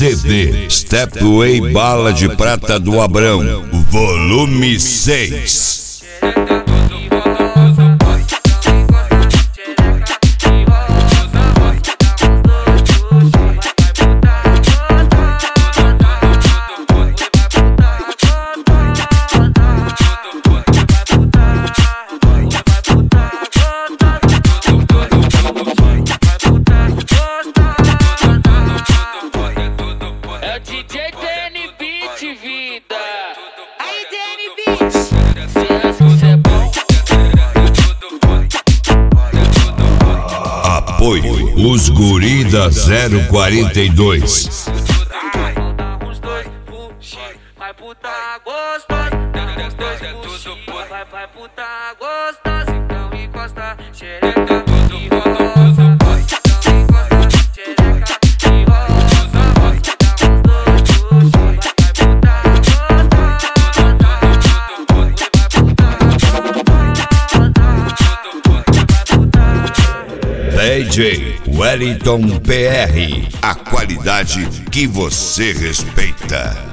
CD Stepway Bala de Prata do Abrão, volume 6. Apoio os guri da 042. Vai puta gostosa, vai puta gostosa, então encosta xereca e rosa, então encosta xereca e rosa, vai DJ Wellington PR, a qualidade que você respeita.